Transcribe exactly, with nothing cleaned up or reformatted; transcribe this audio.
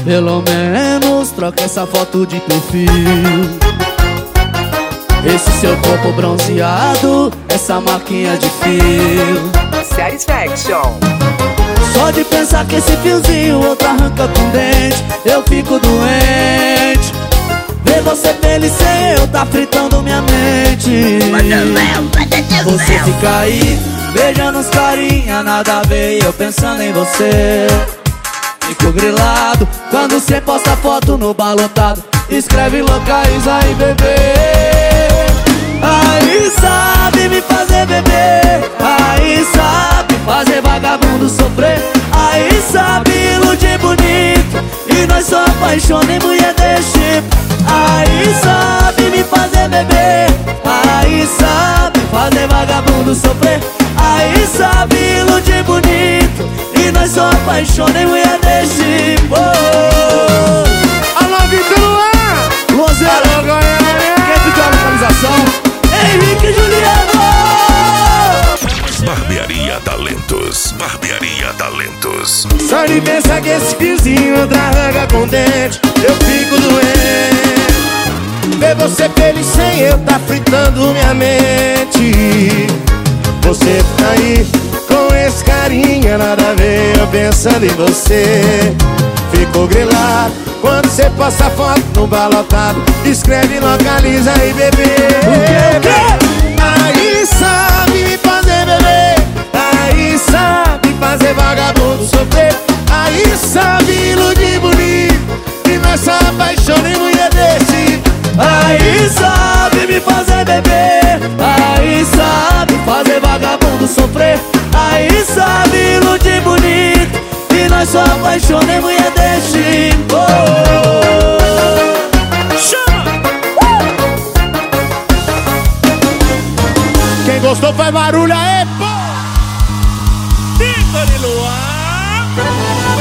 Pelo menos troca essa foto de perfil. Esse seu corpo bronzeado, essa marquinha de fio. Satisfaction. Só de pensar que esse fiozinho outro arranca com dente, eu fico doente. Ver você feliz sem eu tá fritando minha mente. Você fica aí, beijando os carinha, nada a ver, e eu pensando em você. Fico grilado quando cê posta foto no balotado, escreve localiza aí, bebê. Aí sabe me fazer beber, aí sabe fazer vagabundo sofrer, aí sabe iludir bonito, e nós só apaixona em mulher desse tipo. Aí sabe me fazer beber, aí sabe fazer vagabundo sofrer, aí sabe iludir bonito, e nós só apaixona em mulher desse tipo. Alô, Vitor Luan! Luanzeira, quem pediu a localização? Henrique e Juliano! Barbearia Talentos, Barbearia Talentos. Só de pensar que esse fiozinho outra arranca com dente, eu fico doente. Ver você feliz sem eu tá fritando minha mente. Você tá aí com esse carinha, nada a ver, eu pensando em você. Fico grilado quando você posta foto no balotado, escreve localiza aí, bebê. Aí sabe me fazer beber, aí sabe fazer vagabundo sofrer, aí sabe iludir bonito, e nós só apaixona em mulher desse. Aí sabe me fazer beber, aí sabe fazer vagabundo sofrer, aí sabe iludir bonito, e nós só apaixona em mulher desse tipo. Quem gostou faz barulho aí, pô! Vitor e Luan!